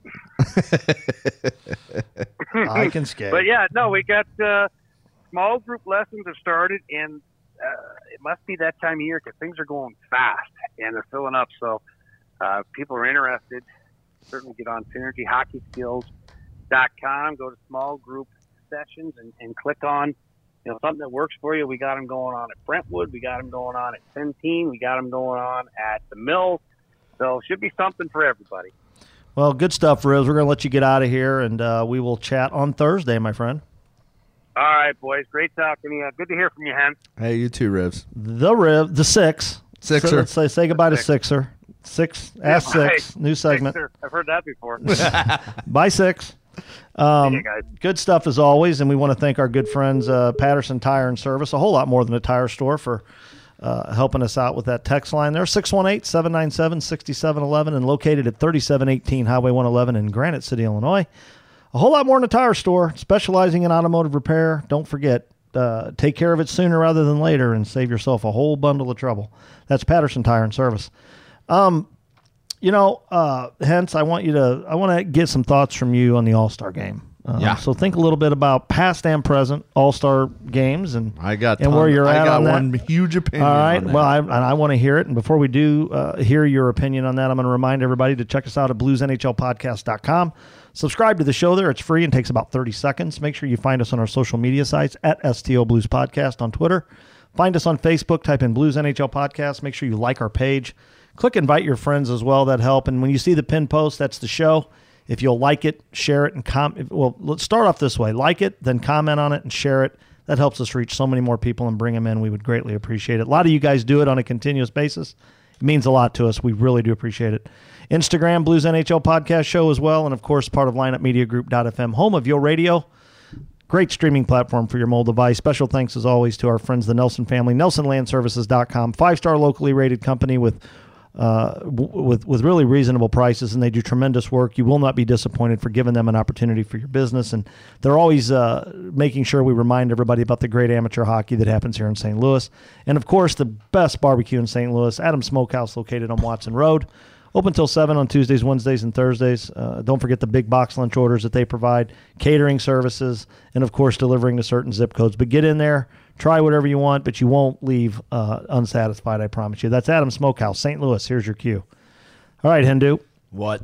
I can skate. But yeah, no, we got uh, small group lessons have started, and uh, it must be that time of year because things are going fast and they're filling up. So uh, people are interested. Certainly get on synergy hockey skills dot com, go to small group sessions, and, and click on you know something that works for you. We got them going on at Brentwood. We got them going on at Centene. We got them going on at the Mills. So should be something for everybody. Well, good stuff, Riz. We're going to let you get out of here, and uh, we will chat on Thursday, my friend. All right, boys. Great talking to you. Good to hear from you, Hen. Hey, you too, Rivs. The Riv, the Six. Sixer. So let's say, say goodbye to Six. Sixer. Six, Ask Yeah, Six, hey, new segment. Sixer. I've heard that before. Bye, Six. Um, See you guys. Good stuff as always, and we want to thank our good friends uh, Patterson Tire and Service, a whole lot more than a tire store, for uh, helping us out with that text line there, six one eight, seven nine seven, six seven one one, and located at thirty-seven eighteen Highway one eleven in Granite City, Illinois. A whole lot more than a tire store, specializing in automotive repair. Don't forget, uh, take care of it sooner rather than later and save yourself a whole bundle of trouble. That's Patterson Tire and Service. Um, You know, uh, Hence, I want you to, I want to get some thoughts from you on the All-Star game. Uh, Yeah. So think a little bit about past and present All-Star games and I got and ton- where you're I at got on that. one huge opinion. All right. on that. Well, I, and I want to hear it. And before we do uh, hear your opinion on that, I'm going to remind everybody to check us out at blues N H L podcast dot com. Subscribe to the show there. It's free and takes about thirty seconds. Make sure you find us on our social media sites at S T O Blues Podcast on Twitter. Find us on Facebook. Type in Blues N H L Podcast. Make sure you like our page. Click invite your friends as well. That help. And when you see the pin post, that's the show. If you'll like it, share it, and comment. Well, let's start off this way. Like it, then comment on it and share it. That helps us reach so many more people and bring them in. We would greatly appreciate it. A lot of you guys do it on a continuous basis. It means a lot to us. We really do appreciate it. Instagram, Blues N H L Podcast Show as well. And, of course, part of lineup media group dot f m, home of Yo Radio. Great streaming platform for your mobile device. Special thanks, as always, to our friends, the Nelson family, Nelson Land Services dot com. Five-star locally rated company with uh, w- with with really reasonable prices, and they do tremendous work. You will not be disappointed for giving them an opportunity for your business, and they're always uh, making sure we remind everybody about the great amateur hockey that happens here in Saint Louis. And, of course, the best barbecue in Saint Louis, Adams Smokehouse, located on Watson Road. Open till seven on Tuesdays, Wednesdays, and Thursdays. Uh, don't forget the big box lunch orders that they provide, catering services, and, of course, delivering to certain zip codes. But get in there, try whatever you want, but you won't leave uh, unsatisfied, I promise you. That's Adams Smokehouse, Saint Louis. Here's your cue. All right, Hindu. What?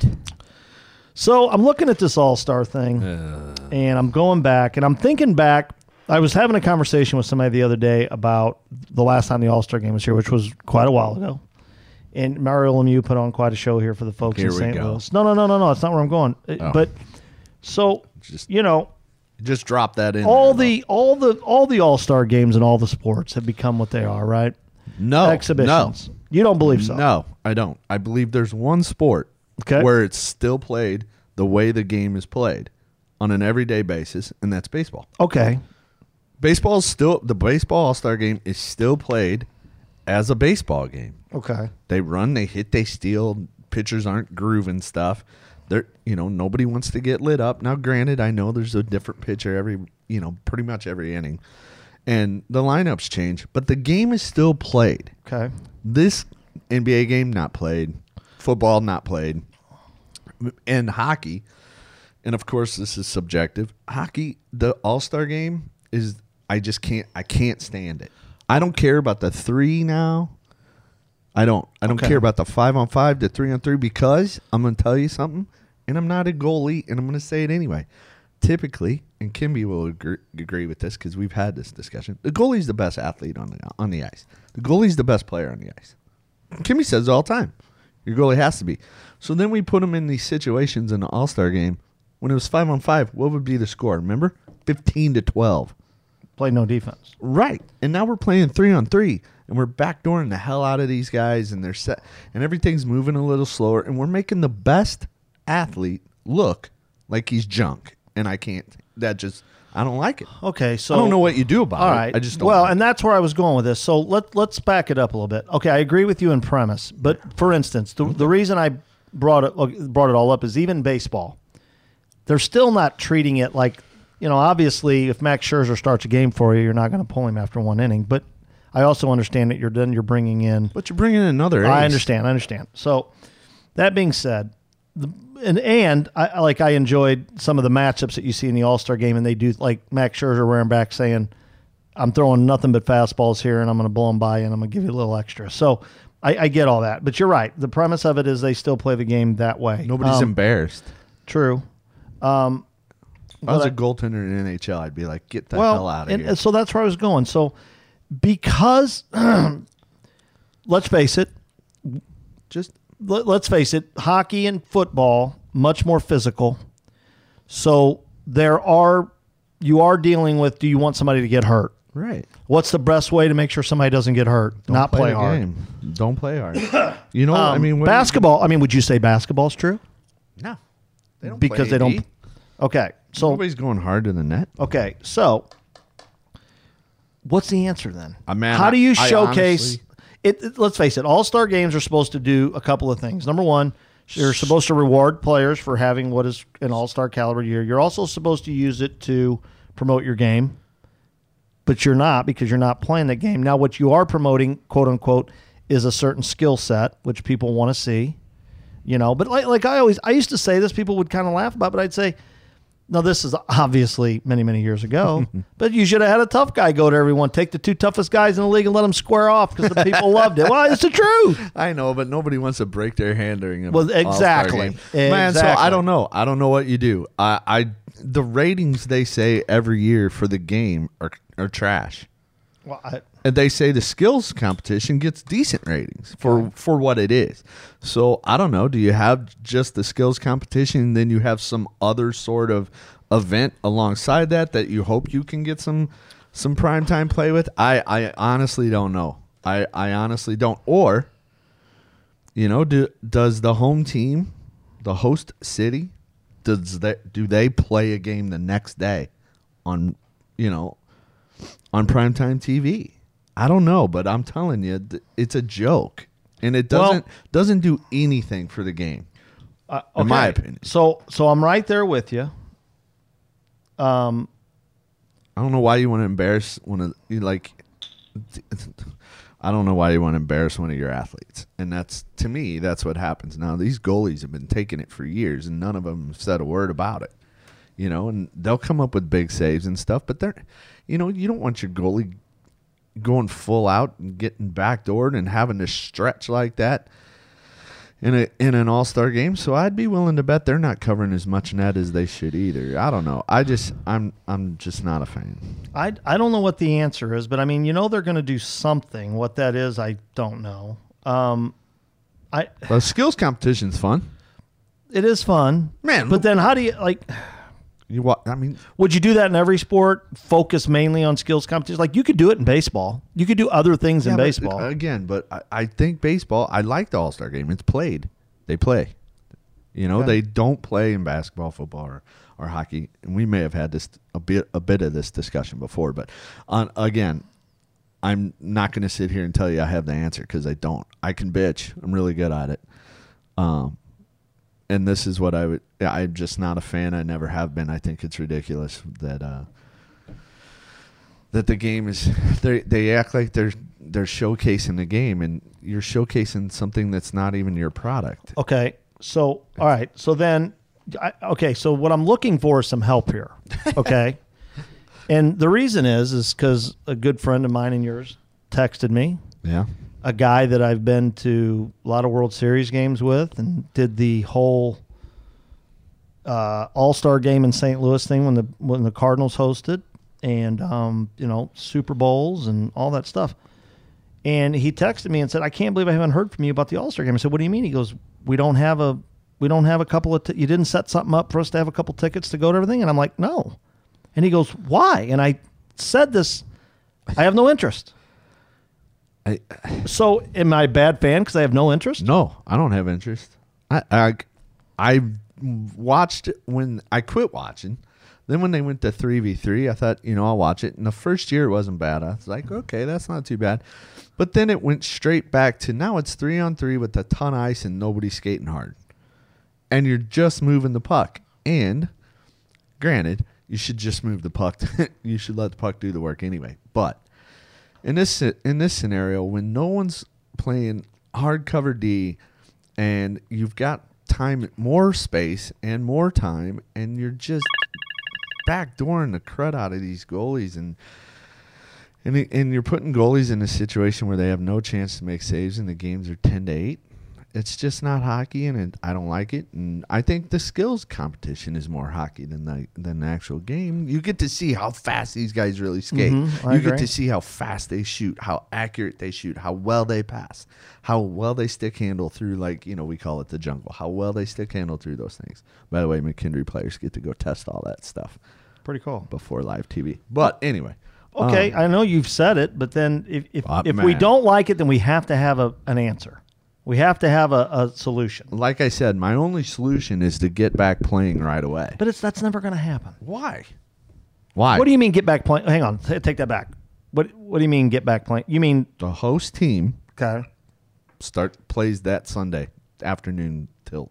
So I'm looking at this All-Star thing, and I'm going back, and I'm thinking back. I was having a conversation with somebody the other day about the last time the All-Star game was here, which was quite a while ago. And Mario Lemieux put on quite a show here for the folks Here in we Saint go. Louis. No, no, no, no, no. It's not where I'm going. Uh, Oh. But so, Just- you know, Just drop that in. all there, the all the all the All-Star games in all the sports have become what they are, right? no Exhibitions. You don't believe so? No, no, I don't. I believe there's one sport Okay. where it's still played the way the game is played on an everyday basis, and that's baseball. Okay. Baseball is still the baseball All-Star game is still played as a baseball game. Okay. They run, they hit, they steal. Pitchers aren't grooving stuff. They're, you know, nobody wants to get lit up. Now, granted, I know there's a different pitcher every, you know, pretty much every inning, and the lineups change, but the game is still played. Okay. This N B A game not played, football not played, and hockey, and of course this is subjective. Hockey, the All-Star game is I just can't I can't stand it. I don't care about the three now. I don't. I don't Okay. care about the five on five, the three on three, because I'm going to tell you something, and I'm not a goalie, and I'm going to say it anyway. Typically, and Kimby will agree, agree with this because we've had this discussion. The goalie's the best athlete on the on the ice. The goalie's the best player on the ice. Kimmy says it all the time. Your goalie has to be. So then we put him in these situations in the All-Star game. When it was five on five, what would be the score? Remember, fifteen to twelve. Play no defense. Right. And now we're playing three on three, and we're backdooring the hell out of these guys, and they're set, and everything's moving a little slower, and we're making the best athlete look like he's junk. And I can't. That just I don't like it. Okay, so I don't know what you do about all it. right. I just don't well, like and that's where I was going with this. So let let's back it up a little bit. Okay, I agree with you in premise, but for instance, the the reason I brought it look, brought it all up is even baseball. they're still not treating it like, you know, obviously if Max Scherzer starts a game for you, you're not going to pull him after one inning. But I also understand that you're then you're bringing in. But you're bringing in another ace. I understand. I understand. So that being said, the, and and I like I enjoyed some of the matchups that you see in the All-Star game, and they do like Max Scherzer wearing back saying, I'm throwing nothing but fastballs here, and I'm going to blow them by you, and I'm going to give you a little extra. So I, I get all that. But you're right. The premise of it is they still play the game that way. Nobody's um, embarrassed. True. Um, if I was I, a goaltender in N H L, I'd be like, get the well, hell out of and, here. And so that's where I was going. So because, let's face it, just let, let's face it, hockey and football, much more physical. So there are, you are dealing with, do you want somebody to get hurt? Right. What's the best way to make sure somebody doesn't get hurt? Don't Not play, play, the hard. game. Don't play hard. You know, Um, I mean, when basketball. I mean, would you say basketball is true? No, they don't because play they A D. don't. Okay, so Nobody's going hard to the net. okay, so what's the answer then? Uh, man, How do you I- I showcase honestly- it, it? Let's face it. All Star games are supposed to do a couple of things. Number one, you're supposed to reward players for having what is an All Star caliber year. You're also supposed to use it to promote your game, but you're not because you're not playing that game. Now, what you are promoting, quote unquote, is a certain skill set which people want to see. You know, but like like I always I used to say this, people would kind of laugh about, but I'd say, no, this is obviously many, many years ago, but you should have had a tough guy go to everyone, take the two toughest guys in the league and let them square off because the people loved it. Well, it's the truth. I know, but nobody wants to break their hand during a Well, All-Star exactly. game. Man, so Exactly. I don't know. I don't know what you do. I, I the ratings they say every year for the game are are trash. Well, I, And they say the skills competition gets decent ratings for, for what it is. So I don't know. Do you have just the skills competition and then you have some other sort of event alongside that that you hope you can get some some primetime play with? I, I honestly don't know. I, I honestly don't. Or, you know, do, does the home team, the host city, does they, do they play a game the next day on, you know, on primetime T V? I don't know, but I'm telling you, th- it's a joke, and it doesn't Well- doesn't do anything for the game, uh, in my okay. opinion. So so I'm right there with you. Um, I don't know why you want to embarrass one of you like. I don't know why you want to embarrass one of your athletes, and that's to me that's what happens now. These goalies have been taking it for years, and none of them have said a word about it. You know, and they'll come up with big saves and stuff, but they're, you know, you don't want your goalie going full out and getting backdoored and having to stretch like that in a in an all-star game. So I'd be willing to bet they're not covering as much net as they should either. I don't know. I just I'm I'm just not a fan. I I don't know what the answer is, but I mean, you know, they're going to do something. What that is, I don't know. Um, I Well, skills competition's fun. it is fun, Man, But then how do you like? You wa- I mean, Would you do that in every sport? Focus mainly on skills competition? Like you could do it in baseball. You could do other things in yeah, but, baseball. uh, again, but I, I think baseball. I like the All-Star game. It's played. They play. You know, Okay. they don't play in basketball, football, or, or hockey. And we may have had this a bit a bit of this discussion before, but on again, I'm not going to sit here and tell you I have the answer because I don't. I can bitch. I'm really good at it. Um, and this is what I would. I'm just not a fan. I never have been. I think it's ridiculous that uh, that the game is. They they act like they're they're showcasing the game, and you're showcasing something that's not even your product. Okay. So, all right. So then, I, okay. So what I'm looking for is some help here. Okay. And the reason is, is because a good friend of mine and yours texted me, Yeah. a guy that I've been to a lot of World Series games with and did the whole uh, All-Star game in Saint Louis thing when the, when the Cardinals hosted and, um, you know, Super Bowls and all that stuff. And he texted me and said, I can't believe I haven't heard from you about the All-Star game. I said, what do you mean? He goes, we don't have a, we don't have a couple of, t- you didn't set something up for us to have a couple tickets to go to everything? And I'm like, no. And he goes, why? And I said this, I have no interest. I, So am I a bad fan because I have no interest? no, I don't have interest. I, I I watched it when I quit watching. Then when they went to three v three, I thought, you know, I'll watch it. And the first year it wasn't bad. I was like, okay, that's not too bad. But then it went straight back to now it's three on three with a ton of ice and nobody skating hard. And you're just moving the puck. And Granted, you should just move the puck. You should let the puck do the work anyway. But in this in this scenario, when no one's playing hard cover D, and you've got time, more space, and more time, and you're just backdooring the crud out of these goalies, and and and you're putting goalies in a situation where they have no chance to make saves, and the games are ten to eight. It's just not hockey, and it, I don't like it. And I think the skills competition is more hockey than the than the actual game. You get to see how fast these guys really skate. Mm-hmm, I you agree. get to see how fast they shoot, how accurate they shoot, how well they pass, how well they stick handle through, like, you know, we call it the jungle, how well they stick handle through those things. By the way, McKendree players get to go test all that stuff. Pretty cool. Before live T V. But anyway. Okay, um, I know you've said it, but then if if, Oh, if we man. don't like it, then we have to have a, an answer. We have to have a, a solution. Like I said, my only solution is to get back playing right away. But it's that's never going to happen. Why? Why? What do you mean get back playing? Hang on, t- take that back. What What do you mean get back playing? You mean the host team okay? Start plays that Sunday afternoon tilt.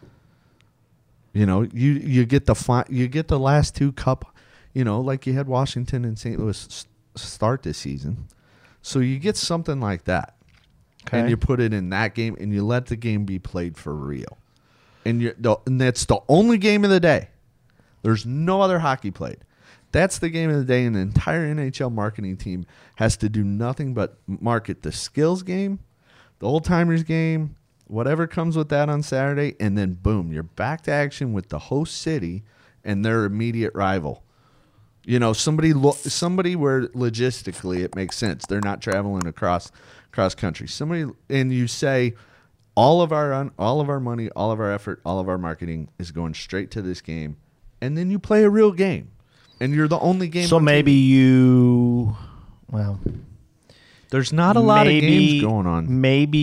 You know, you you get the fi- you get the last two cup. You know, like you had Washington and Saint Louis s- start this season, so you get something like that. Okay. And you put it in that game, and you let the game be played for real. And you and that's the only game of the day. There's no other hockey played. That's the game of the day, and the entire N H L marketing team has to do nothing but market the skills game, the old-timers game, whatever comes with that on Saturday, and then boom, you're back to action with the host city and their immediate rival. You know, somebody lo- somebody where logistically it makes sense. They're not traveling across cross country. Somebody, and you say all of our all of our money, all of our effort, all of our marketing is going straight to this game, and then you play a real game, and you're the only game. So on maybe T V. you, well, there's not a lot maybe, of games going on. Maybe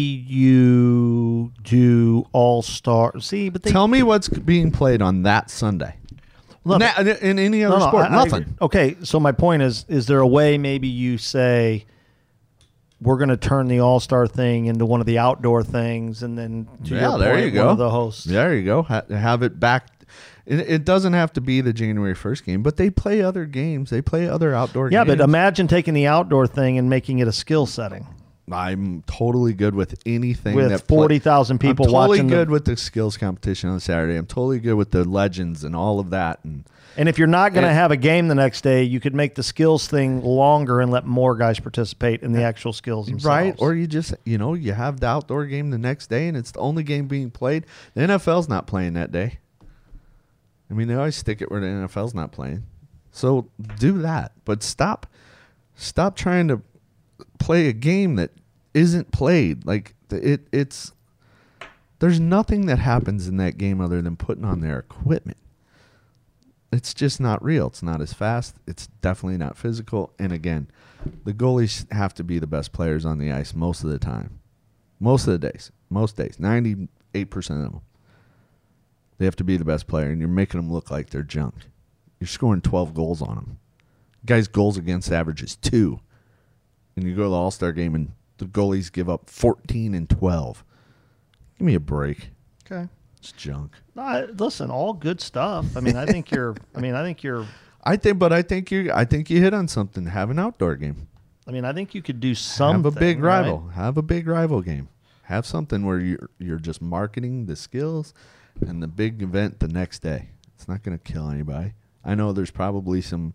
you do all star. See, but they, Tell me what's being played on that Sunday. Look, Na- in any other no, no, sport, I- I nothing. agree. Okay, so my point is: is there a way maybe you say we're going to turn the All Star thing into one of the outdoor things, and then to Yeah, your there point, you go. one of the hosts. There you go. Ha- have it back. It, it doesn't have to be the January first game, but they play other games. They play other outdoor Yeah, games. but imagine taking the outdoor thing and making it a skill setting. I'm totally good with anything With that play- forty thousand people I'm totally watching the- good with the skills competition on Saturday. I'm totally good with the legends and all of that. And And if you're not going to And- have a game the next day, you could make the skills thing longer and let more guys participate in the actual skills themselves. right, or you just you know you have the outdoor game the next day, and it's the only game being played. The N F L's not playing that day. I mean, they always stick it where the N F L's not playing. So do that, but stop, stop trying to play a game that isn't played. Like it, it's there's nothing that happens in that game other than putting on their equipment. It's just not real. It's not as fast. It's definitely not physical. And again, the goalies have to be the best players on the ice most of the time. Most of the days. Most days. ninety-eight percent of them. They have to be the best player, and you're making them look like they're junk. You're scoring twelve goals on them. Guy's goals against average is two. And you go to the All-Star game, and the goalies give up fourteen and twelve. Give me a break. Okay. It's junk. Uh, listen, all good stuff. I mean, I think you're. I mean, I think you're. I think, but I think you. I think you hit on something. Have an outdoor game. I mean, I think you could do something. Have a big right? rival. Have a big rival game. Have something where you're you're just marketing the skills and the big event the next day. It's not going to kill anybody. I know there's probably some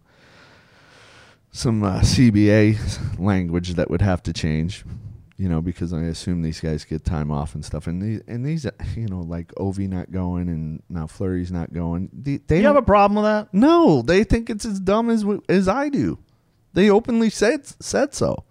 some uh, C B A language that would have to change. You know, because I assume these guys get time off and stuff, and these, and these, you know, like Ovi not going and now Fleury's not going. They, they You have a problem with that? No, they think it's as dumb as w- as I do. They openly said said so.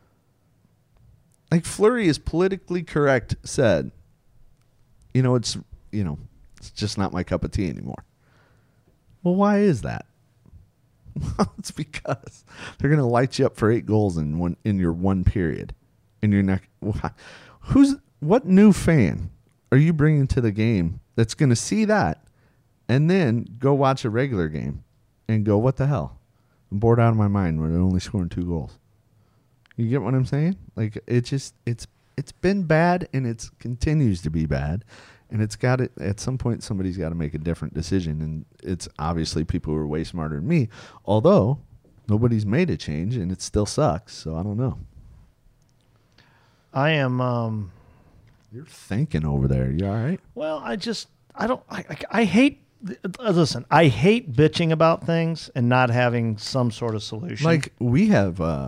Like Fleury is politically correct. Said, you know, it's you know, it's just not my cup of tea anymore. Well, why is that? Well, it's because they're going to light you up for eight goals in one in your one period. And you're not. Who's what new fan are you bringing to the game that's going to see that, and then go watch a regular game, and go, what the hell? I'm bored out of my mind when they're only scoring two goals. You get what I'm saying? Like it just it's it's been bad, and it continues to be bad, And it's got to, at some point, somebody's got to make a different decision. And it's obviously people who are way smarter than me, although nobody's made a change and it still sucks. So I don't know. I am. Um, You're thinking over there. You all right? Well, I just, I don't, I, I, I hate, listen, I hate bitching about things and not having some sort of solution. Like we have, uh,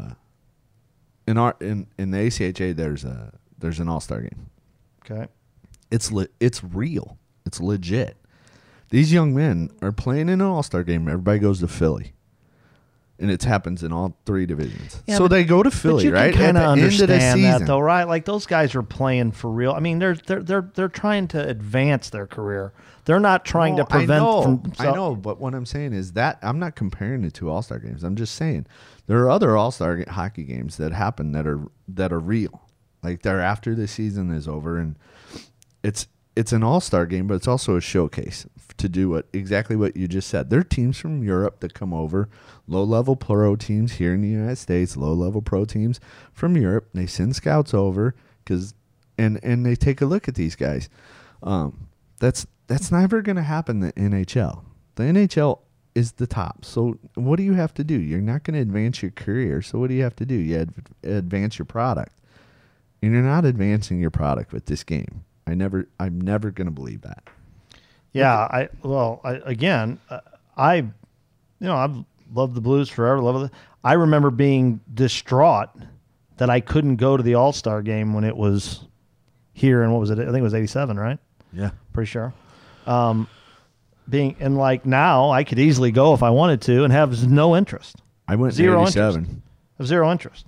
in our, in, in the A C H A, there's a, there's an all-star game. Okay. It's le- it's real. It's legit. These young men are playing in an all-star game. Everybody goes to Philly. And it happens in all three divisions. Yeah, so but, they go to Philly, but you right? Can kind of understand end of the season. that, though, right? Like those guys are playing for real. I mean, they're they're they're they're trying to advance their career. They're not trying no, to prevent. I know, from I know, but what I'm saying is that I'm not comparing the two all-star games. I'm just saying there are other all-star hockey games that happen that are that are real. Like they're after the season is over, and it's it's an all-star game, but it's also a showcase to do what exactly what you just said. There are teams from Europe that come over, low-level pro teams here in the United States, low-level pro teams from Europe. They send scouts over because, and and they take a look at these guys. Um, that's that's never going to happen in the N H L. The N H L is the top. So what do you have to do? You're not going to advance your career. So what do you have to do? You ad- advance your product. And you're not advancing your product with this game. I never, I'm never going to believe that. Yeah, I well, I, again, uh, I, you know, I've loved the Blues forever. Love it. I remember being distraught that I couldn't go to the All-Star game when it was here, and what was it? I think it was eighty-seven, right? Yeah, pretty sure. Um, being and like now, I could easily go if I wanted to, and have no interest. I went zero in eighty-seven. Interest. Have zero interest.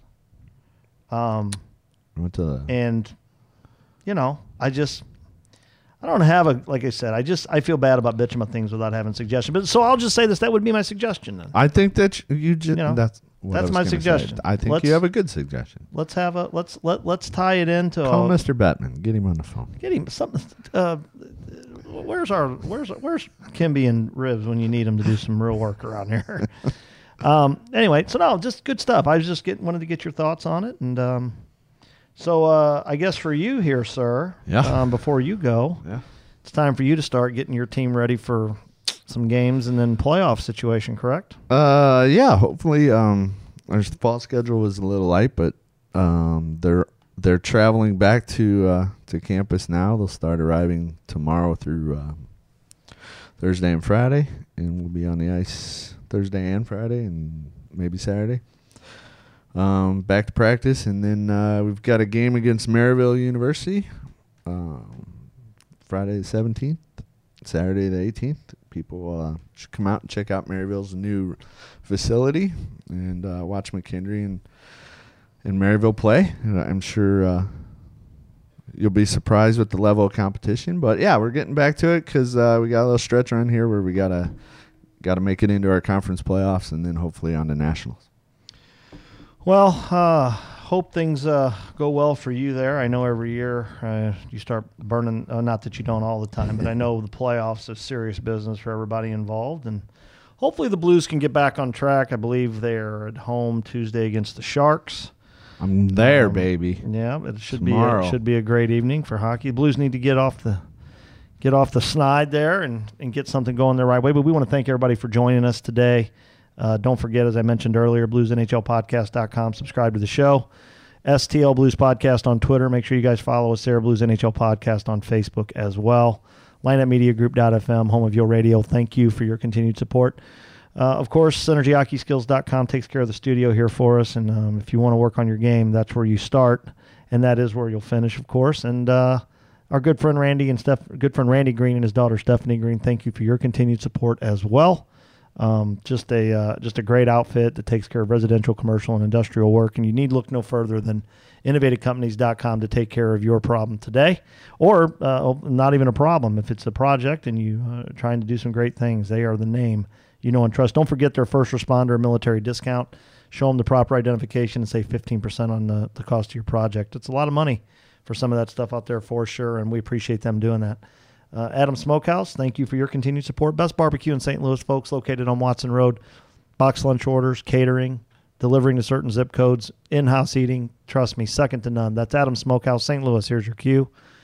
Um, I went to the, and you know, I just. I don't have a, like I said, I just, I feel bad about bitching about things without having suggestion. But so I'll just say this, that would be my suggestion then. I think that you just, you know, that's what that's I was my gonna suggestion. say. I think let's, you have a good suggestion. Let's have a, let's, let, let's tie it into Call a, Mister Bettman. Get him on the phone. Get him something. Uh, where's our, where's, where's Kimby and Ribs when you need them to do some real work around here? um, anyway, so no, just good stuff. I was just getting, wanted to get your thoughts on it. And, um, so, uh, I guess for you here, sir, yeah. um, before you go, yeah. it's time for you to start getting your team ready for some games and then playoff situation, correct? Uh, yeah. Hopefully, um, our fall schedule was a little light, but um, they're they're traveling back to uh, to campus now. They'll start arriving tomorrow through uh, Thursday and Friday, and we'll be on the ice Thursday and Friday, and maybe Saturday. Um, back to practice, and then uh, we've got a game against Maryville University. Um, Friday the seventeenth, Saturday the eighteenth. People uh, should come out and check out Maryville's new facility and uh, watch McKendree and, and Maryville play. And I'm sure uh, you'll be surprised with the level of competition. But, yeah, we're getting back to it because uh, we got a little stretch run here where we got to got to make it into our conference playoffs and then hopefully on to nationals. Well, uh, hope things uh, go well for you there. I know every year uh, you start burning, uh, not that you don't all the time, but I know the playoffs is serious business for everybody involved. And hopefully the Blues can get back on track. I believe they're at home Tuesday against the Sharks. I'm there, um, baby. Yeah, it should Tomorrow. be a, should be a great evening for hockey. The Blues need to get off the get off the snide there and, and get something going the right way. But we want to thank everybody for joining us today. Uh, don't forget, as I mentioned earlier, blues n h l podcast dot com. Subscribe to the show. S T L Blues Podcast on Twitter. Make sure you guys follow us there. Blues N H L Podcast on Facebook as well. Lineup Media Group dot f m, home of your radio. Thank you for your continued support. Uh, of course, Synergy Hockey Skills dot com takes care of the studio here for us. And um, if you want to work on your game, that's where you start. And that is where you'll finish, of course. And uh, our good friend Randy and Steph, good friend Randy Green and his daughter Stephanie Green, thank you for your continued support as well. Um, just a uh, just a great outfit that takes care of residential, commercial, and industrial work. And you need look no further than innovative companies dot com to take care of your problem today, or uh, not even a problem. If it's a project and you uh, are trying to do some great things, they are the name you know and trust. Don't forget their first responder military discount. Show them the proper identification and save fifteen percent on the, the cost of your project. It's a lot of money for some of that stuff out there for sure, and we appreciate them doing that. Uh, Adam Smokehouse, thank you for your continued support. Best barbecue in Saint Louis, folks, located on Watson Road. Box lunch orders, catering, delivering to certain zip codes, in-house eating. Trust me, second to none. That's Adam Smokehouse, Saint Louis. Here's your cue.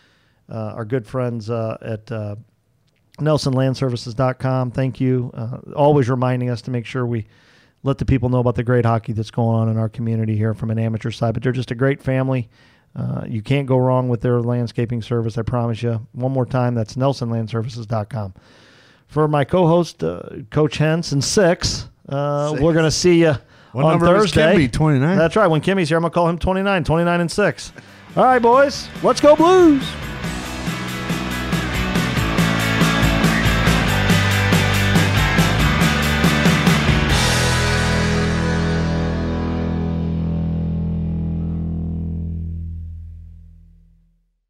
uh, our good friends uh, at uh, Nelson Land Services dot com. Thank you. Uh, always reminding us to make sure we let the people know about the great hockey that's going on in our community here from an amateur side. But they're just a great family. Uh, you can't go wrong with their landscaping service, I promise you. One more time, that's Nelson Land Services dot com. For my co-host, uh, Coach Hens, and six, uh, Six. we're going to see you What on number is Thursday. Kimby? twenty-nine? That's right. When Kimmy's here, I'm going to call him twenty-nine, twenty-nine and six. All right, boys, let's go Blues.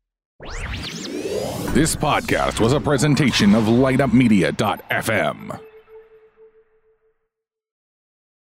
This podcast was a presentation of light up media dot f m.